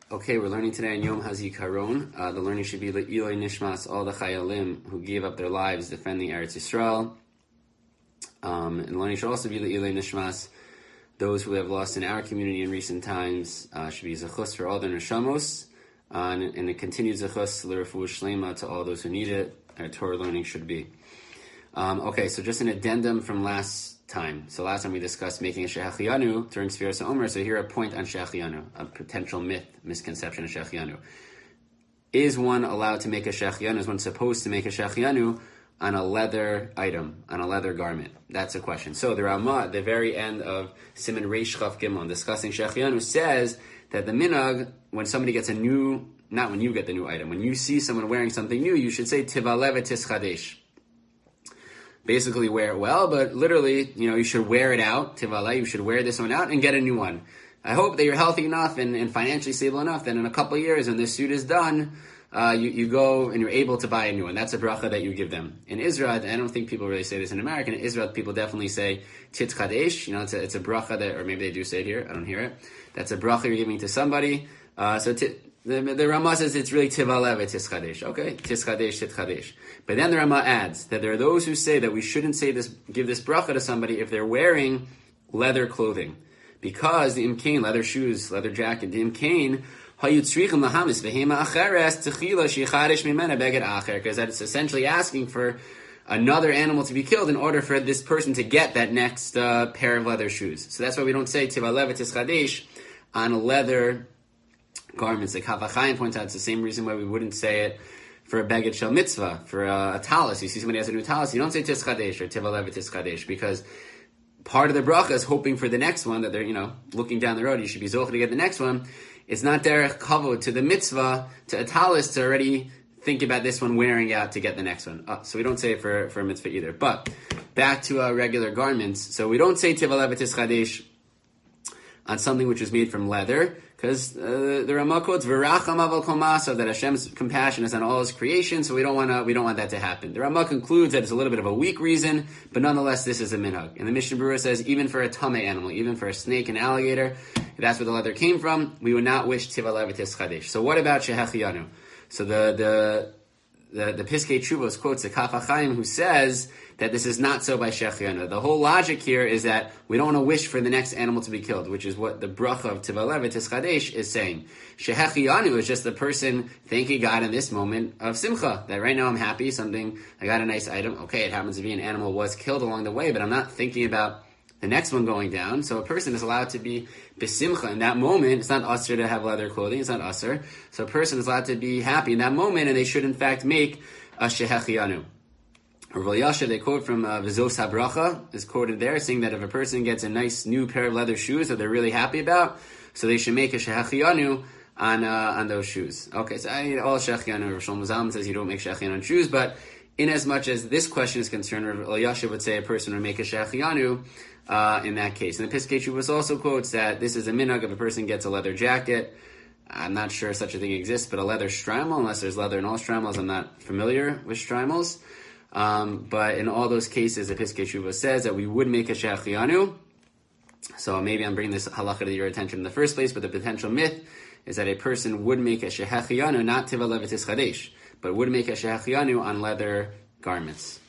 Okay, we're learning today in Yom HaZikaron. The learning should be Le'iloi Nishmas, all the Chayalim who gave up their lives defending Eretz Yisrael. And the learning should also be Le'iloi Nishmas, those who have lost in our community in recent times. Should be Zechus for all their Neshamos. And a continued Zechus L'Refuah Shlema to all those who need it. Our Torah learning should be. Okay, so just an addendum from last time. So last time we discussed making a Shehachianu during Sfiras HaOmer. So here a point on Shehachianu, a potential misconception of Shehachianu. Is one allowed to make a Shehachianu? Is one supposed to make a Shehachianu on a leather item, on a leather garment? That's a question. So the Ramah, at the very end of Siman Reish Chaf Gimel, discussing Shehachianu, says that the minhag, when somebody gets a new, not when you get the new item, when you see someone wearing something new, you should say Tivalev Tischadesh. Basically wear it well, but literally, you should wear it out, Tivala, you should wear this one out and get a new one. I hope that you're healthy enough and financially stable enough that in a couple of years when this suit is done, you go and you're able to buy a new one. That's a bracha that you give them. In Israel, I don't think people really say this in America. In Israel, people definitely say Tit Chadesh. It's a bracha that, or maybe they do say it here, I don't hear it. That's a bracha you're giving to somebody. The Ramah says it's really Tivalev Tischadesh. Okay, Tischadesh, Titchadesh. But then the Ramah adds that there are those who say that we shouldn't say this, give this bracha to somebody if they're wearing leather clothing. Because the imkain, leather shoes, leather jacket, the imkain, because that's essentially asking for another animal to be killed in order for this person to get that next pair of leather shoes. So that's why we don't say Tivalev Tischadesh on leather garments. Like Chaf HaChaim points out, it's the same reason why we wouldn't say it for a beged shel mitzvah, for a talis. You see somebody has a new talis, you don't say Tischadesh or Tivalev Tischadesh, because part of the bracha is hoping for the next one, that they're, looking down the road, you should be zocheh to get the next one. It's not derech kavod to the mitzvah, to a talis, to already think about this one wearing out to get the next one. So we don't say it for a mitzvah either. But back to regular garments. So we don't say Tivalev Tischadesh on something which is made from leather, because the Ramah quotes V'racham aval kol ma'asav, that Hashem's compassion is on all His creation, so we don't want that to happen. The Ramah concludes that it's a little bit of a weak reason, but nonetheless this is a minhag. And the Mishnah Berurah says even for a tameh animal, even for a snake and alligator, if that's where the leather came from, we would not wish Tivalev Tischadesh. So what about Shehachianu? So the Piskei Teshuvos quotes the Chaf HaChaim, who says that this is not so by Shehachianu. The whole logic here is that we don't want to wish for the next animal to be killed, which is what the bracha of Tivalev Tischadesh is saying. Shehachianu is just the person thanking God in this moment of simcha, that right now I'm happy, I got a nice item. Okay, it happens to be an animal was killed along the way, but I'm not thinking about the next one going down. So a person is allowed to be besimcha in that moment. It's not usher to have leather clothing. It's not usher. So a person is allowed to be happy in that moment, and they should in fact make a shehachianu. Rav Elyashiv, they quote from V'zos HaBracha, is quoted there, saying that if a person gets a nice new pair of leather shoes that they're really happy about, so they should make a shehachianu on those shoes. Okay, so all shehachianu, Rav Shlomo Zalman says you don't make shehachianu on shoes, but in as much as this question is concerned, Rav Elyashiv would say a person would make a shehachianu in that case. And the Piskei Teshuvos also quotes that this is a minhag if a person gets a leather jacket. I'm not sure such a thing exists, but a leather shtreimel, unless there's leather in all shtreimels, I'm not familiar with shtreimels. But in all those cases, the Piskei Teshuvos says that we would make a shehachianu. So maybe I'm bringing this halacha to your attention in the first place, but the potential myth is that a person would make a shehachianu, not Tivalev Tischadesh, but would make a shehachianu on leather garments.